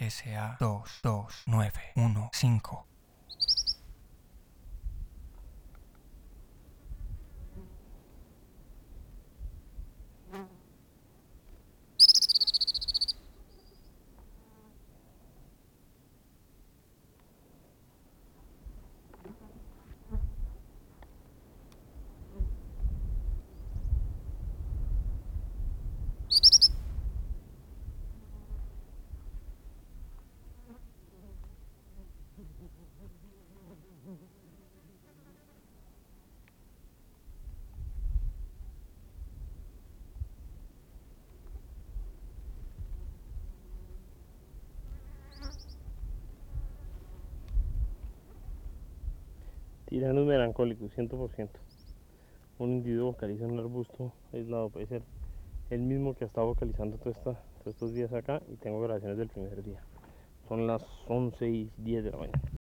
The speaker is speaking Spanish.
SA22915. Tiranos melancólicos, 100%. Un individuo vocaliza en un arbusto aislado, puede ser el mismo que ha estado vocalizando todos estos días acá, y tengo grabaciones del primer día. Son las 11:10 de la mañana.